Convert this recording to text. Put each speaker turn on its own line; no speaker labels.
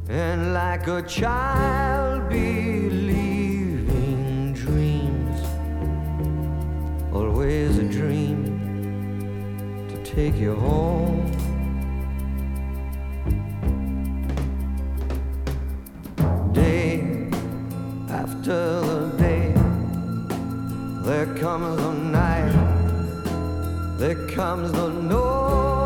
And like a child believing dreams, always a dream to take you home. Day after the day, there comes the night, there comes the noise.